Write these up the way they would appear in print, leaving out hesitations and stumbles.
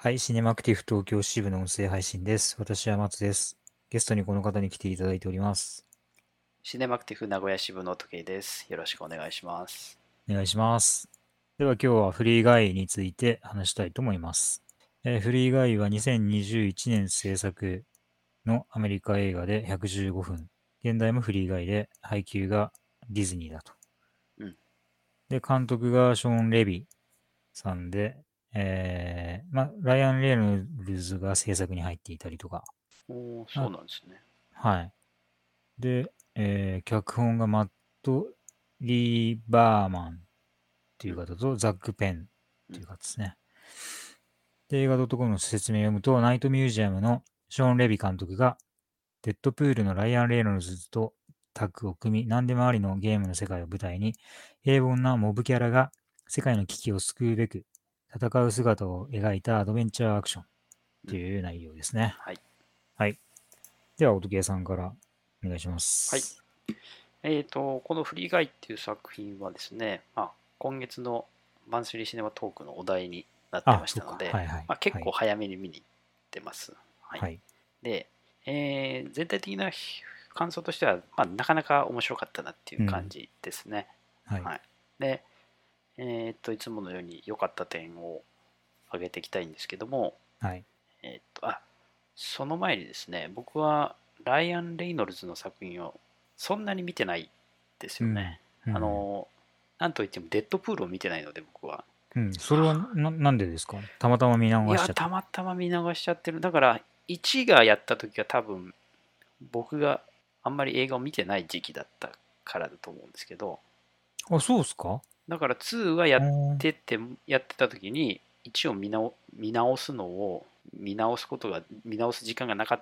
はい、シネマクティブ東京支部の音声配信です。私は松です。ゲストにこの方に来ていただいております。 シネマクティブ名古屋支部の時計です。よろしくお願いします。 お願いします。では今日はフリーガイについて話したいと思います。フリーガイは2021年制作のアメリカ映画で115分。現代もフリーガイで配給がディズニーだと。 うん。 で、監督がショーン・レビさんで、ライアン・レイノルズが制作に入っていたりとか。 おー、そうあ、 なんですね。 はい。で、脚本がマット・リーバーマンってうん。 いう方とザック・ペンっうん。 ていう方ですね。で、映画 .com の説明を読むと、ナイトミュージアムのショーン・レビ監督が、デッドプールのライアン・レイノルズとタッグを組み、何でもありのゲームの世界を舞台に、平凡なモブキャラが世界の危機を救うべく戦う姿を描いたアドベンチャーアクションっうん。 ていう内容ですね。 はい。 はい。では、おとけさんからお願いしまはい。 す。 このフリーガイっていう作品はですね、今月のマンスリーシネマトークのお題になってあ、 ましそうか。 たので、 はいはい。 結構はい。 早めに見に行ってます。はい。 はい。 で、全体的な感想としては、なかなか面白かったなっていううん。 感じですね。 はい。 はい。で、いつものように良かった点を挙げていきたいんですけども、 はい。 えーっと、あ、その前にですね、僕はライアン・レイノルズの作品をそんなに見てないですうん。 よね。 うん。 なんといってもデッドプールを見てないので僕は。 うん。それはなんでですか？たまたま見いや、 逃しちゃった。 たまたま見逃しちゃってる。だから1がやった時は多分僕があんまり映画を見てない時期だったからだと思うんですけど、 あ、そうっすか？ だから2はやっうーん。 てて、やってた時に1を見直すのを見直す時間がなかった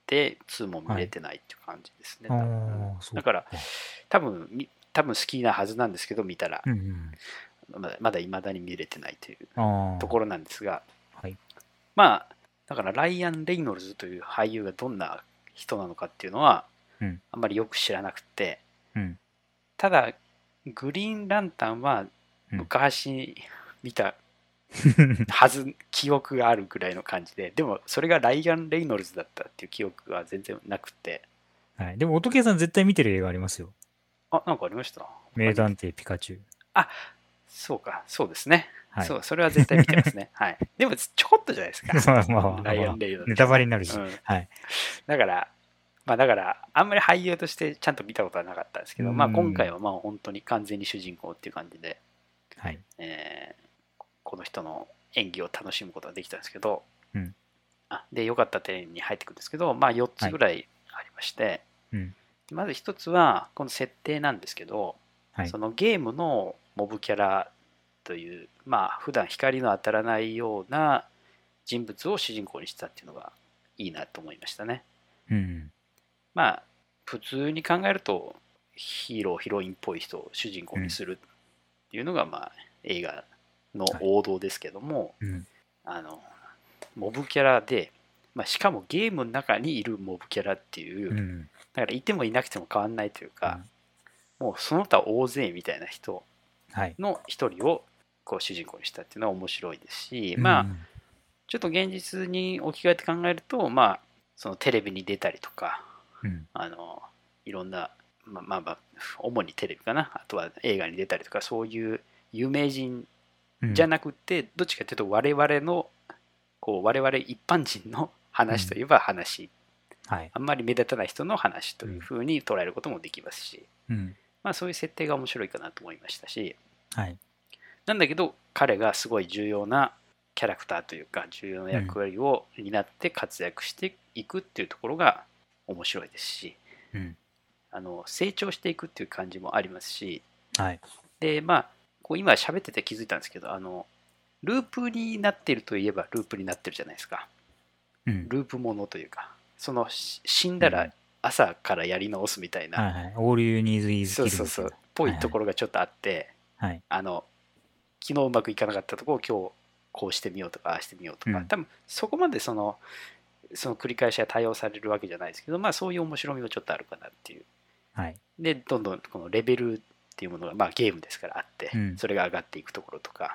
、2も見はい。 れてないっていう感じですね、 あ多分。うん、 あ、そうだからか。 多分好きなはずなんですけど、見たらうんうん。 まだ未だに見れてないというああ、 ところなんですが、 はい。 だからライアン・レイノルズという俳優がどんな人なのかっていうのはうん。 あんまりよく知らなくて、 うん。 ただグリーンランタンはうん。 昔見た記憶があるぐらいの感じで、でもそれがライアン・レイノルズだったっていう記憶が全然なくて、 はい。でも、おとけさん絶対見てる映画ありますよ。 なんかありました他に。 名探偵ピカチュウ。 あ、そうか、そうですね。 はい。 それは絶対見てますね。はい。でもちょこっとじゃないですか。 まあまあまあライアン・まあ。 レイノルネタバレズね。 になるし。 うん。 はい。 だから、あんまり俳優としてちゃんと見たことはなかったんですうーけど、今回ん。 は本当に完全に主人公っていう感じで、 はい。 この人の演技を楽しむことができたんですけど、 うん。 で、良かった点に入ってくるんですけど、4 はい。 つぐらいありまして、 うん。 まず1つは、この設定なんですけど、 はい。 そのゲームのモブキャラという、普段光の当たらないような人物を主人公にしたっていうのがいいなと思いましたね。 うん。 まあ、普通に考えると、ヒロインっぽい人を主人公うん。 にするっていうのが、映画のはい。 王道ですけども、 うん。 あの、モブキャラで、しかもゲームの中にいるモブキャラっていう、 うん。 だからいてもいなくても変わんないというか、 うん。 もうその他大勢みたいな人はい。 の一人をこう主人公にしたっていうのは面白いですし、 うん。 ちょっと現実に置き換えて考えると、そのテレビに出たりとか、 うん。 あの、いろんな、主にテレビかな、あとは映画に出たりとか、そういう有名人うん。 じゃなくて、どっちかというと我々一般人のうん。 話といえば話、 はい。 あんまり目立たない人の話とうん。 いうふうに捉えることもできますし、 うん。 そういう設定が面白いかなと思いましたし、 はい。 なんだけど彼がすごい重要なキャラクターというか重要なうん。 役割を担って活躍していくっていうところが面白いですし、 うん。 成長していくっていう感じもありますし、 はい。 でこう今喋ってて気づいたんですけど、ループになっているといえばループになってるじゃないですか。 うん。 ループものというか、その死んだらうん。 朝からやり直すみたいな、 はいはい。All you need is そうそうそう、 killみたいな。 ぽいとはいはい。 ころがちょっとあって、 はい。 あの、昨日うまくいかなかったところを今日こうしてみようとか、ああしてみようとか、 うん。 多分そこまでその繰り返しが対応されるわけじゃないですけど、そういう面白みもちょっとあるかなっていう。 はい。 で、どんどんこのレベルっていうものが、ゲームですからあって、 うん。 それが上がっていくところとか、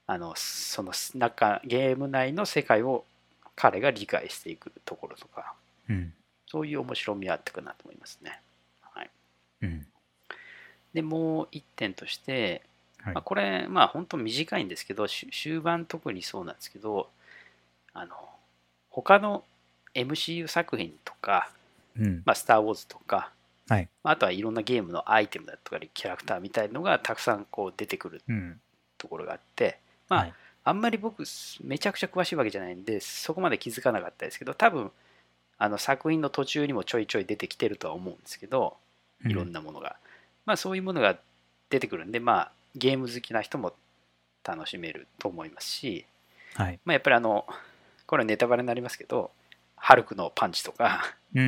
そのゲーム内の世界を彼が理解していくところとか、 うん。 そういう面白みはあったかなと思いますね。はい、 うん。 でもう一点として、 はい。 これ本当短いんですけど、終盤特にそうなんですけど、他の MCU 作品とか、 うん。 スター・ウォーズとか、 はい。 あとはいろんなゲームのアイテムだとかキャラクターみたいのがたくさんこう出てくるうん。 ところがあって、 はい。 あんまり僕めちゃくちゃ詳しいわけじゃないんでそこまで気づかなかったですけど、多分作品の途中にもちょいちょい出てきてるとは思うんですけど、いろんなものが、そういうものが出てくるんで、ゲーム好きな人も楽しめると思いますし、 はい。 やっぱりこれはネタバレになりますけど、ハルクのパンチとか、 うん。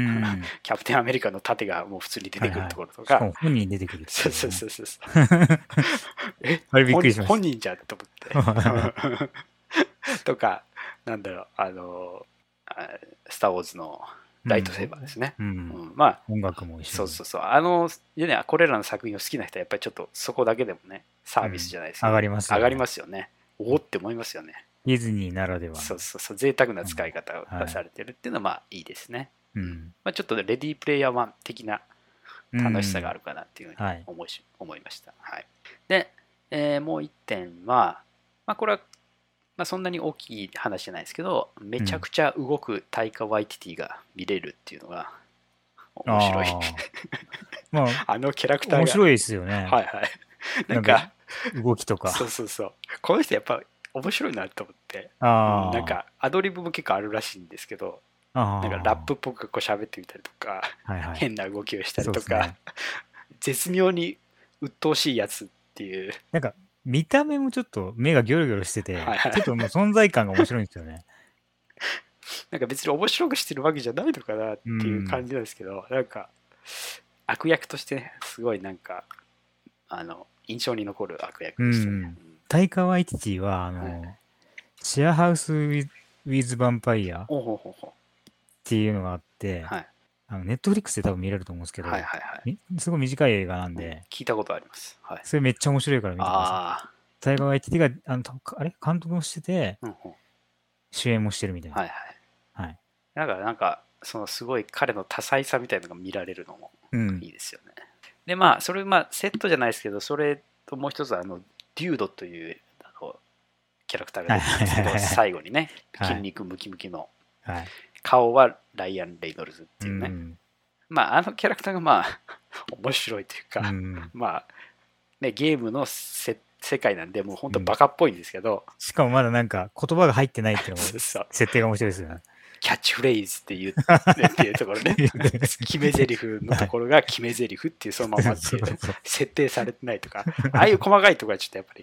キャプテンアメリカの盾がもう普通に出てくるところとか、 しかも本人出てくるってそういうね。 そうそうそうあれびっくりしました。 本人じゃんと思ってとか、なんだろう、スター・ウォーズのライトセーバーですね。 音楽も一緒に。 そうそうそう。これらの作品を好きな人はやっぱりちょっとそこだけでもね、サービスじゃないですけど、 上がりますよね。 上がりますよね。おおって思いますよね。 ディズニーならではの。 そうそうそう。贅沢な使い方をされてるっていうのはいいですね。ちょっとレディープレイヤー1的な楽しさがあるかなっていうふうに思いました。はい、で、もう一点は、これはそんなに大きい話じゃないですけど、めちゃくちゃ動くタイカ・ワイティティが見れるっていうのが面白い。キャラクターが面白いですよね。 はいはい。なんか動きとか。 そうそうそう。この人やっぱ面白いなと思って。なんかアドリブも結構あるらしいんですけど、なんかラップっぽくこう喋ってみたりとか、変な動きをしたりとか、絶妙に鬱陶しいやつっていう。 なんか見た目もちょっと目がギョロギョロしてて、ちょっともう存在感が面白いんですよね。 なんか別に面白くしてるわけじゃないのかなっていう感じなんですけど、なんか悪役としてね、すごいなんか印象に残る悪役でしたね。 タイカ・ワイティティはシェアハウス・ウィズ・ヴァンパイアっていうのがあって、ネットフリックスで多分見れると思うんですけど、すごい短い映画なんで、 聞いたことあります。 それめっちゃ面白いから見てください。タイカ・ワイティティが監督もしてて、主演もしてるみたいな。 なんかそのすごい彼の多彩さみたいなのが見られるのもいいですよね。でそれセットじゃないですけど、それともう一つデュードというキャラクターが出てるんですけど、最後にね、筋肉ムキムキの、顔はライアン・レイノルズっていうね、キャラクターが面白いというか、ゲームの世界なんでもう本当バカっぽいんですけど、 しかもまだなんか言葉が入ってないっていうのも設定が面白いですよね。 キャッチフレーズっていうっていうところね決め台詞のところが決め台詞っていうそのままっていう設定されてないとか、ああいう細かいところはちょっとやっぱり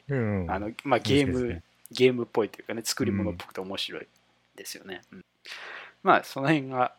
ゲームっぽいというかね、作り物っぽくて面白いですよね。その辺が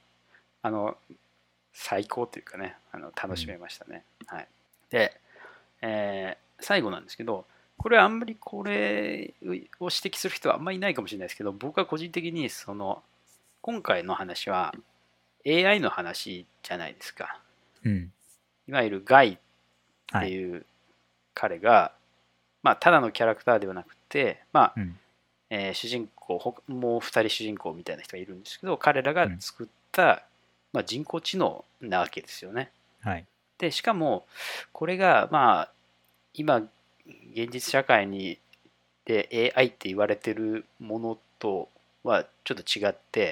最高というかね、楽しめましたね。はい、で、最後なんですけど、これはあんまりこれを指摘する人はあんまりいないかもしれないですけど、僕は個人的に今回の話は AI の話じゃないですか。いわゆるガイっていう彼が、ただのキャラクターではなくて、主人公、もう2人主人公みたいな人がいるんですけど、彼らが作った、人工知能なわけですよね。でしかもこれが今現実社会で AI って言われてるものとはちょっと違って、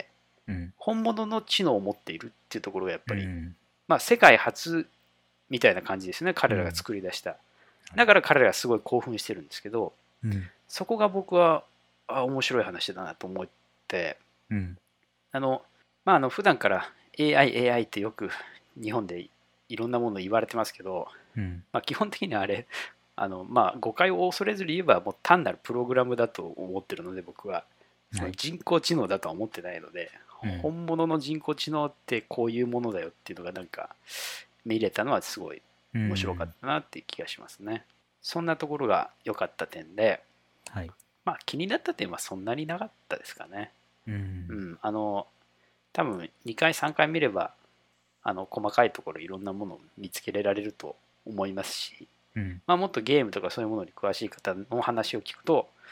本物の知能を持っているっていうところがやっぱり、世界初みたいな感じですね、彼らが作り出した。だから彼らがすごい興奮してるんですけど、そこが僕は面白い話だなと思って、普段から AI ってよく日本でいろんなもの言われてますけど、基本的にはあれ誤解を恐れずに言えばもう単なるプログラムだと思ってるので、僕はその人工知能だとは思ってないので、本物の人工知能ってこういうものだよっていうのがなんか見れたのはすごい面白かったなっていう気がしますね。そんなところが良かった点で、気になった点はそんなになかったですかね。多分2回3回見れば細かいところいろんなものを見つけられると思いますし、もっとゲームとかそういうものに詳しい方の話を聞くと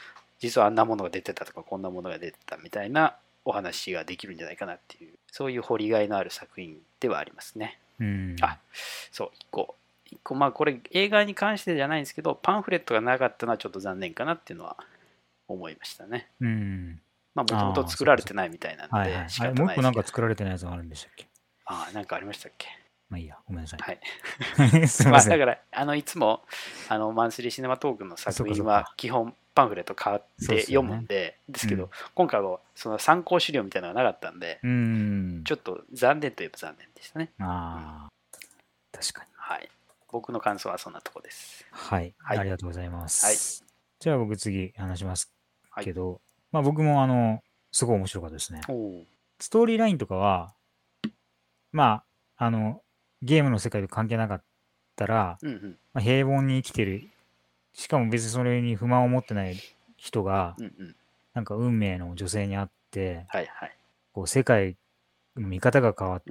実はあんなものが出てたとかこんなものが出てたみたいなお話ができるんじゃないかなっていう、そういう掘りがいのある作品ではありますね。あ、そう、一個まあこれ映画に関してじゃないんですけど、パンフレットがなかったのはちょっと残念かなっていうのは思いましたね。まあもともと作られてないみたいなんで仕あれ、もう一個なん方ないですけど。 か作られてないやつがあるんでしたっけ？ なんかありましたっけ？ まあいいや、ごめんなさい。 はい。 すいません。 だからいつもマンスリーシネマトークの作品は基本パンフレット買って読むんですけど、今回はその参考資料みたいなのがなかったんで、ちょっと残念といえば残念でしたね。 確かに。 はい。僕の感想はそんなとこです。 はい。ありがとうございます。 はい。 じゃあ僕次話しますけど、まあ僕もすごい面白かったですね。ストーリーラインとかは、まあ、ゲームの世界と関係なかったら、まあ、平凡に生きてる、しかも別にそれに不満を持ってない人が、なんか運命の女性に会って、こう世界の見方が変わって、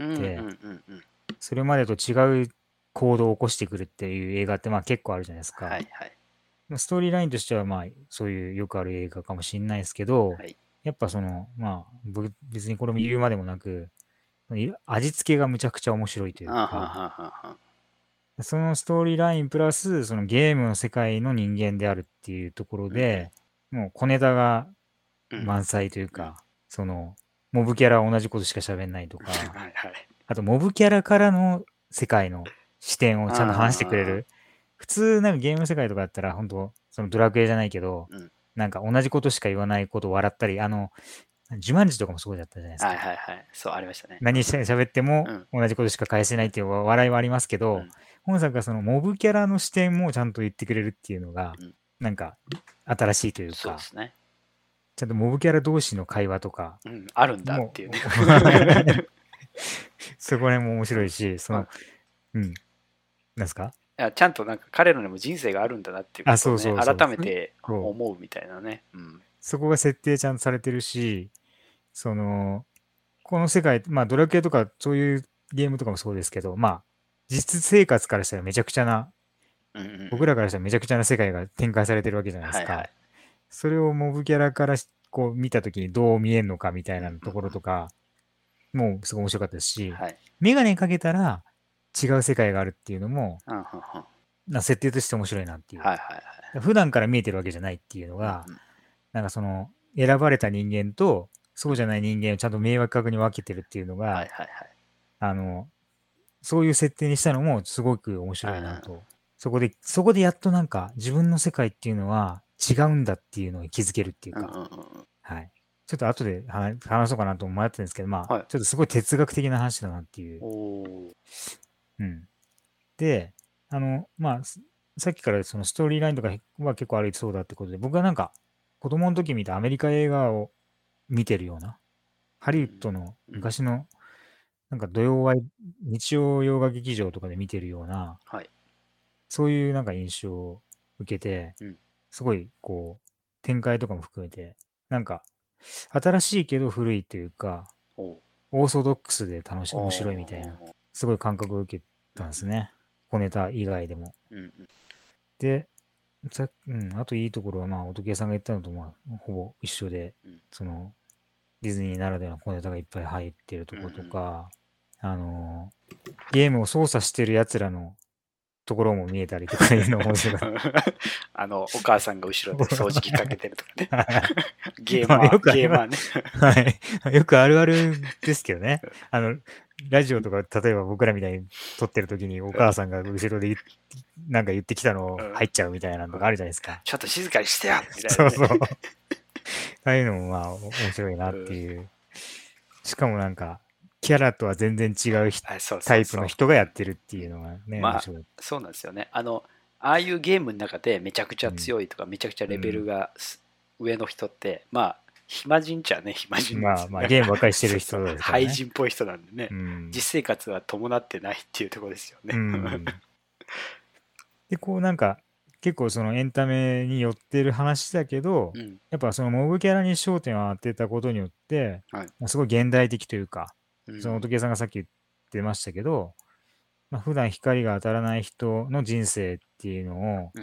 それまでと違う行動を起こしてくるっていう映画ってまあ結構あるじゃないですか。ストーリーラインとしてはまあそういうよくある映画かもしれないですけど、やっぱまあ僕別にこれも言うまでもなく、味付けがむちゃくちゃ面白いというか、そのストーリーラインプラスそのゲームの世界の人間であるっていうところで、もう小ネタが満載というか、そのモブキャラは同じことしか喋んないとか、あとモブキャラからの世界の視点をちゃんと話してくれる。普通なんかゲームの世界とかだったら本当そのドラクエじゃないけど、なんか同じことしか言わないことを笑ったり、ジュマンジとかもそうだったじゃないですか。 そう、ありましたね。 何喋っても同じことしか返せないっていう笑いはありますけど、本作がそのモブキャラの視点もちゃんと言ってくれるっていうのが、なんか新しいというか、ちゃんとモブキャラ同士の会話とか、 あるんだっていうね。 そこら辺も面白いし、なんですか？ ちゃんとなんか彼らにも人生があるんだなっていうことをね、改めて思うみたいなね。 そこが設定ちゃんとされてるし、この世界、まあドラクエとかそういうゲームとかもそうですけど、まあ実生活からしたらめちゃくちゃな、僕らからしたらめちゃくちゃな世界が展開されてるわけじゃないですか。それをモブキャラからこう見たときにどう見えるのかみたいなところとか、もうすごい面白かったですし、メガネかけたら違う世界があるっていうのも、設定として面白いなっていう。普段から見えてるわけじゃないっていうのが、なんかその選ばれた人間とそうじゃない人間をちゃんと明確に分けてるっていうのが、そういう設定にしたのもすごく面白いなと。そこでやっとなんか自分の世界っていうのは違うんだっていうのに気づけるっていうか、はい。ちょっと後で話そうかなと迷ってるんですけど、まあ、ちょっとすごい哲学的な話だなっていう。で、まあ、さっきからそのストーリーラインとかは結構ありそうだってことで、僕はなんか子供の時見たアメリカ映画を見てるような、ハリウッドの昔のなんか日曜洋画劇場とかで見てるような、そういうなんか印象を受けて、すごいこう、展開とかも含めて、なんか、新しいけど古いというか、オーソドックスで面白いみたいな、すごい感覚を受けたんですね。小ネタ以外でも。で、あといいところは、まあ、音系さんが言ったのと、まあ、ほぼ一緒で、その、ディズニーならではの小ネタがいっぱい入ってるところとか、ゲームを操作してる奴らのところも見えたりとかいうの面白かった。 お母さんが後ろで掃除機かけてるとかね。ゲーマーね。 はい。よくあるあるですけどね。ラジオとか、例えば僕らみたいに撮ってる時にお母さんが後ろでなんか言ってきたの入っちゃうみたいなのがあるじゃないですか。 ちょっと静かにしてよみたいな。 そうそう。ああいうのもまあ面白いなっていう。しかもなんか、キャラとは全然違うタイプの人がやってるっていうのがね、面白い。 そうなんですよね。ああいうゲームの中でめちゃくちゃ強いとか、めちゃくちゃレベルが上の人って、まあ、暇人っちゃね、暇人なんですよね。まあ、ゲームばっかりしてる人ですからね。廃人っぽい人なんでね、実生活は伴ってないっていうところですよね。 で、こうなんか、結構そのエンタメに寄ってる話だけど、やっぱそのモブキャラに焦点を当てたことによって、すごい現代的というか、その音系さんがさっき言ってましたけど、普段光が当たらない人の人生っていうのを、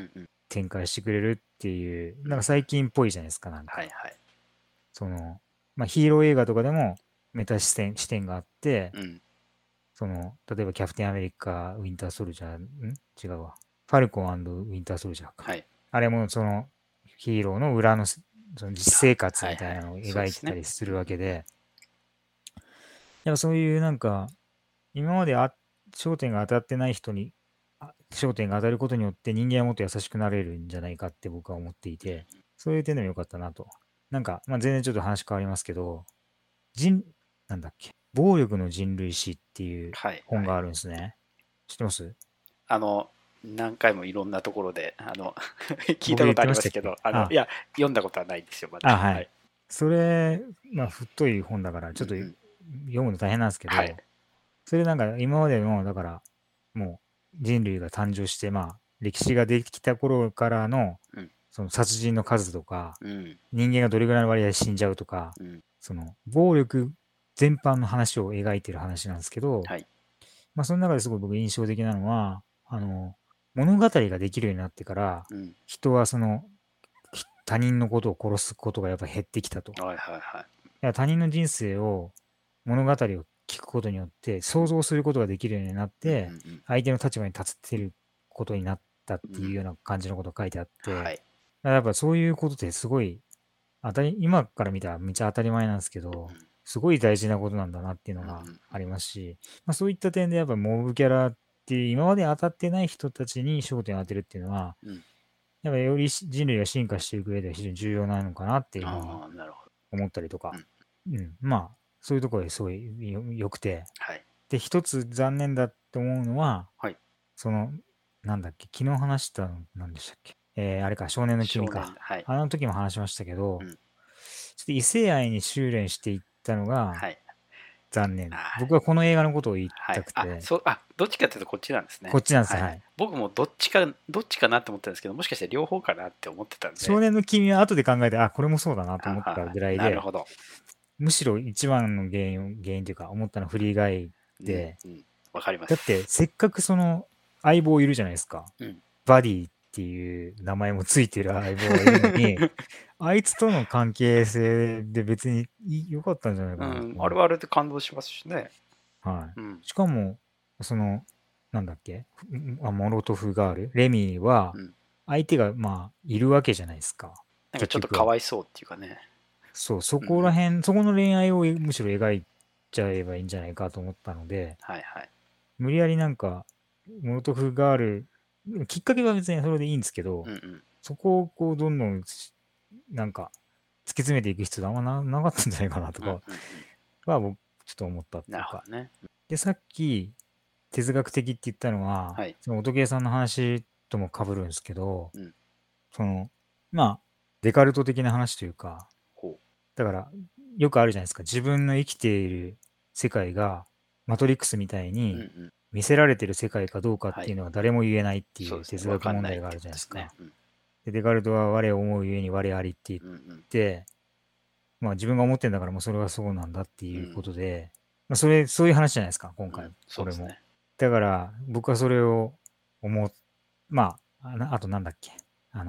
展開してくれるっていう、なんか最近っぽいじゃないですか、なんか。 はいはい。 その、まあ、ヒーロー映画とかでもメタ視点があって、 うん。 例えばキャプテンアメリカ、ウィンターソルジャー、違うわ。ファルコンウィンターソルジャーか。 はい。 あれもヒーローの裏のその実生活はいはい。 みたいなのを描いてたそうですね。 りするわけで、やっぱそういうなんか、今まで焦点が当たってない人に、焦点が当たることによって人間はもっと優しくなれるんじゃないかって僕は思っていて、そういう点でも良かったなと。なんか、まあ、全然ちょっと話変わりますけど、なんだっけ、暴力の人類史っていうはいはい。 本があるんですね。知ってます？ あの、何回もいろんなところで、聞いた僕言っことあてましたっけ？ りますけど、いや、読んだことはないんですよ、まだ。 はい。 はい。 それ、まあ、太い本だから、ちょっとうんうん。 読むの大変なんですけはい。 ど、それなんか今までの、だから、もう人類が誕生して、まあ、歴史ができた頃からの、 うん。 その殺人の数とか、 うん。 人間がどれぐらいの割合で死んじゃうとか、 うん。 暴力全般の話を描いてる話なんですけど、 はい。 まあ、その中ですごい僕印象的なのは、物語ができるようになってから、 うん。 人は他人のことを殺すことがやっぱ減ってきたと。 はいはいはい。 いや他人の人生を、物語を聞くことによって想像することができるようになっうんうて、 ん相手の立場に立ってることになったっうん。うん。 ていうような感じのことが書いてあって、 はい。 やっぱそういうことってすごい今から見たらめっちゃ当たり前なんですけど、すごい大事なことなんだなっていうのがうんうんありますし、まあ、そういった点でやっぱモブキャラっていう今まで当たってない人たちに焦点を当てるっていうのは、 うん。 やっぱより人類が進化していく上では非常に重要なのかなっていうふうにああ、なるほど。 思ったりとか、 うん。 まあ、そういうところですごい良くて、 はい。 で、一つ残念だって思うのは、 はい。 その、なんだっけ、昨日話したの、なんでしたっけ、あれか、少年の君少年、 か。 はい。 あの時も話しましたけど、 うん。 ちょっと異性愛に修練していったのがはい。 残念。 あ僕はこの映画のことを言いはい。 たくて、 どっちかというとこっちなんですね。 こっちなんですよ、 はい。 はい。 僕もどっちかなって思ったんですけど、もしかして両方かなって思ってたんで、 少年の君は後で考えて、あ、これもそうだなと思ったはははぐらいで、 なるほど。 むしろ一番の原因というか、思ったのはフリーガイうん、 で、 うん。わかりまだってす。 せっかく相棒いるじゃないですか。 うん。 バディっていう名前もついてる相棒がいるのに、あいつとの関係性で別に良かったんじゃないかなとうん。あ思う。 れはあれで感動しますしね。 はうん。 い。しかも、なんだっけ、モロトフガール、レミは、 うん。 相手が、まあ、いるわけじゃないですか。 なんかちょっと結局は。 かわいそうっていうかね。 そう、 うんうん。 そこの恋愛をむしろ描いちゃえばいいんじゃないかと思ったので、 はいはい。 無理やりなんか、モロトフガール、きっかけは別にそれでいいんですけど、 うんうん。 そこをこう、どんどんなんか、突き詰めていく必要があんまなかったんじゃないかなとかうんうんうん。 は、僕、ちょっと思ったっていうか。 なるほどね。 で、さっき、哲学的って言ったのは、 はい。 その音ゲーさんの話とも被るんですけど、 うん。 その、まあ、デカルト的な話というか、 ほだから、よくあるじゃないですか。自分の生きている世界が、マトリックスみたいう。うんうにん。 見せられてる世界かどうかっはい。 ていうのは誰も言えないっていうそうですね。 哲学わかんないっ問題があるていうことですね。 じゃないですか。 うん。 で、デカルトは我を思うゆえに我ありって言っうんうん。 て、まあ自分が思ってんだからもうそれはそうなんだっていうこうん。 とで、まあそういう話じゃないですか、今回、 うん。そうこれも。 ですね。 だから僕はそれを思う、まあ、あとなんだっけ、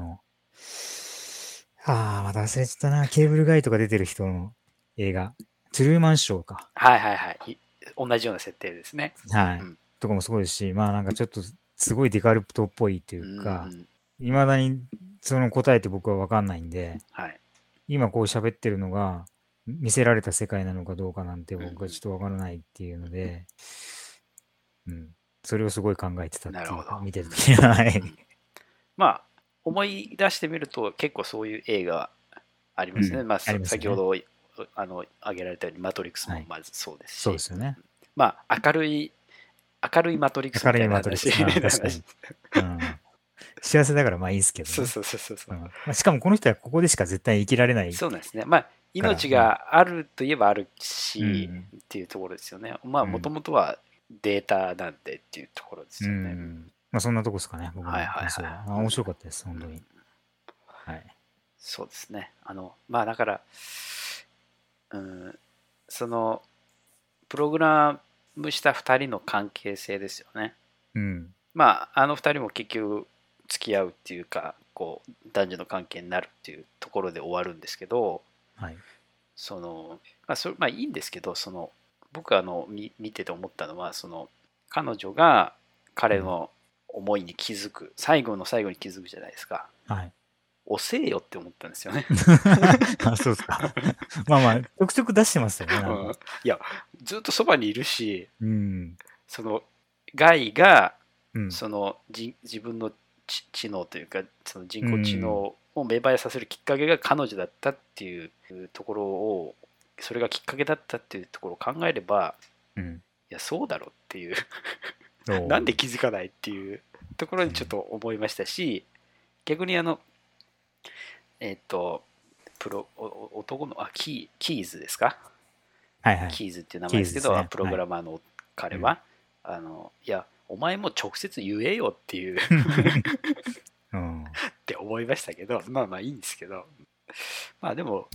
また忘れちゃったな、ケーブルガイとか出てる人の映画、トゥルーマンショーか。 はいはいはい。同じような設定ですね。 はい。 うん。 とかもすごいですし、まあなんかちょっとすごいデカルトっぽいというんううか、 ん。 未だにその答えって僕はわかんないんで、 はい。 今こう喋ってるのが見せられた世界なのかどうかなんてうんうん。 僕はちょっとわからないっていうので、うん。それをすごい考えてたっなるほど。 ていうか、見てうんるときに、はい。 うん。まあ、思い出してみると結構そういう映画ありますね。 うん。 まあ、 ありますよね。 先ほど挙げられたようにマトリックスはい。 もまずそうですし、 そうですよね。 まあ明るいマトリックスみ明るたいな話。 いマトリックス。ああ、確かに。うん。幸せだからまあいいですけどね。 そうそうそうそうそう。 うん。まあ、しかもこの人はここでしか絶対生きられないそうなんですね。まあ、 から、 命まあ、 があるといえばあるうし、 ん。 っていうところですよね。まあ、もとうん。 もとはデータなんでっていうところでうすよね。 ん。まあそんなとこですかね、僕はいの感想は。 はいはい。 あ、面白かったです、本当に。 うん、 はい。 そうですね。まあだから、うん、その、プログラムした2人の関係性ですよね。 うん。 まあ、あの2人も結局、 付き合うっていうかこう男女の関係になるっていうところで終わるんですけど、 はい。 まあいいんですけど、僕見てて思ったのは、彼女が彼の思いに気づく、最後の最後に気づくじゃないですか。 はい。 遅えよって思ったんですよね。 あ、そうですか。まあまあ、ちょくちょく出してますよね、なんうん、 か。 いや、ずっとそばにいるし、 うん。 そのガイがうん。 自分の知能というか、その人う工知能ん。 を芽生えさせるきっかけが彼女だったっていうところを、それがきっかけだったっていうところを考えれば、 うん。 いやそうだろっていうなんでおー。 気づかないっていうところにちょっと思いましたし、逆にえっと男のキーズですか、 はいはい。 キーズっていう名キ前ですけど、 ーズですね。 プロはい。 グラマーの彼うん。 は、いやお前も直接言えよっていううん。 って思いましたけど、まあまあいいんですけど、まあでも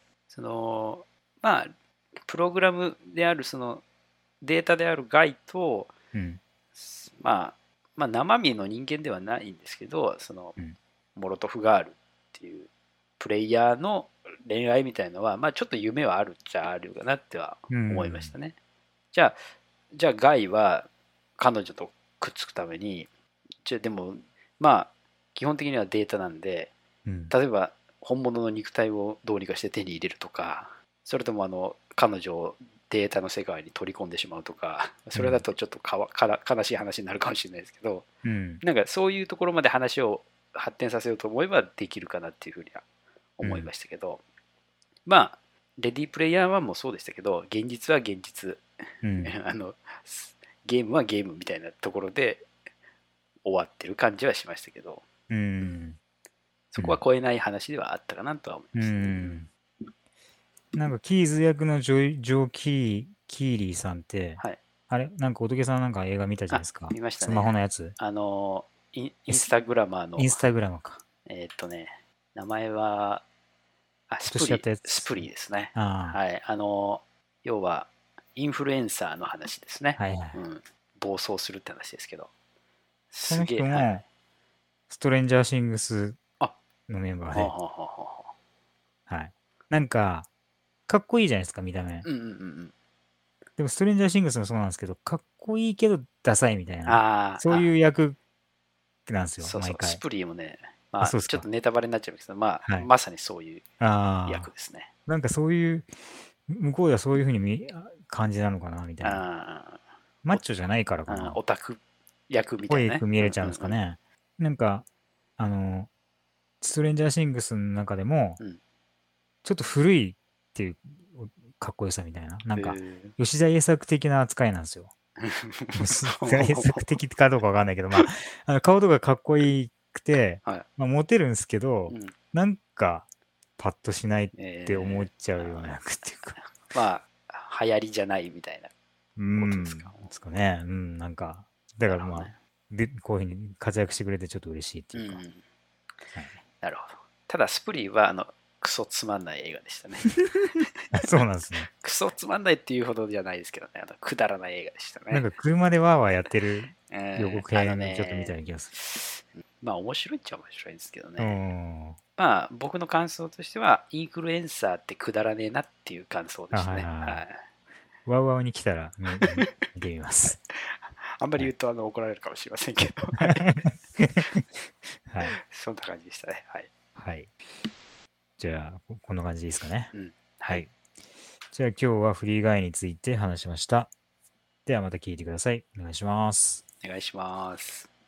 まあプログラムであるデータであるガイと、 うん。 まあ生身の人間ではないんですけど、 うん。 モロトフガールっていうプレイヤーの恋愛みたいのは、まあちょっと夢はあるっちゃあるかなってはう思いましたん。 ね。じゃあガイは彼女とくっつくために、でもまあ基本的にはデータなんで、 うん。 例えば本物の肉体をどうにかして手に入れるとか、それとも彼女をデータの世界に取り込んでしまうとか、それだとちょっと悲しい話になるかもしれないですけど、 うん。 なんかそういうところまで話を発展させようと思えばできるかなっていうふうには思いましたけど、まあレディープレイヤー1もそうでしたけど、現実は現実、 うん。 ゲームはゲームみたいなところで終わってる感じはしましたけど、 うん。 そこは超えない話ではあったかなとは思いうますね。 ん。なんか、キーズ役のキーリーさんって、 はい。 あれなんか、仏さんなんか映画見たじゃないですか。スマ見ましたね。 ホのやつ。 インスタグラマーの、 インスタグラムか。 えーっとね、名前は、 今年やったやスプつ。 リーですね。 あはい。要は、インフルエンサーの話ですね。 あ、はいはい。 うん。暴走するって話ですけど。 このすげえ、はいはい。 人も、ストレンジャーシングスあ、はのメンバーで、 あはあはあはあ。 はい。なんか、かっこいいじゃないですか、見た目。 うんうんうんうん。 でも、ストレンジャーシングスもそうなんですけど、かっこいいけど、ダサいみたいな、 ああ、 そういう役なんですよ、 そうそう。ス毎回。 プリーもね、 あ、 まあ、ちょっとそうですか。 ネタバレになっちゃいますけど、まあ、 はい。 まさにそういう役ああ、 ですね。 なんかそういう、向こうではそういう風に感じなのかな、みたいな。 あマッチョじゃないからかあ、 な。 オタク役みたいなね。 濃いく見えうんれちゃうんうんうん。 ですかね。なんか、あの、ストレンジャーシングスの中でも、 うん。 ちょっと古いっていうかっこよさみたいな。なんか、 え吉田栄作的な扱いなんですよ。吉田栄作ー、 的かどうかわかんないけど、まあ、顔とかかっこいいくて、 はい。 まあ、モテるんですけど、 うん。 なんか、パッとしないって思っちゃうようなあ役っていうか。 まあ、流行りじゃないみたいなうことですか。 ん、ですかね。うん、なんか、だからまあ、 なるほどね。 で、こういうふうに活躍してくれてちょっと嬉しいっていうか。 うん。 はい。 なるほど。ただ、スプリーは、クソつまんない映画でしたね。 そうなんですね。 クソつまんないっていうほどじゃないですけどね、くだらない映画でしたね。 なんか車でワーワーやってるうん、 予告編ちょっと見たような気がすまあ面白いっちゃ面白いんですけどる。うね。 ん。 まあ僕の感想としては、インフルエンサーってくだらねえなっていう感想であ、 したね。 はいはいはい。 はい。 ワウワウに来たら見てみます。 あんまりはい。 言うと怒られるかもしれませんけど、はい。 はい。 そんな感じでしたね。はい。 はい。じゃあ、こんな感じでいいですかね。 うん。はい。 はい。じゃあ今日はフリーガイについて話しました。ではまた聞いてください。お願いします。 お願いします。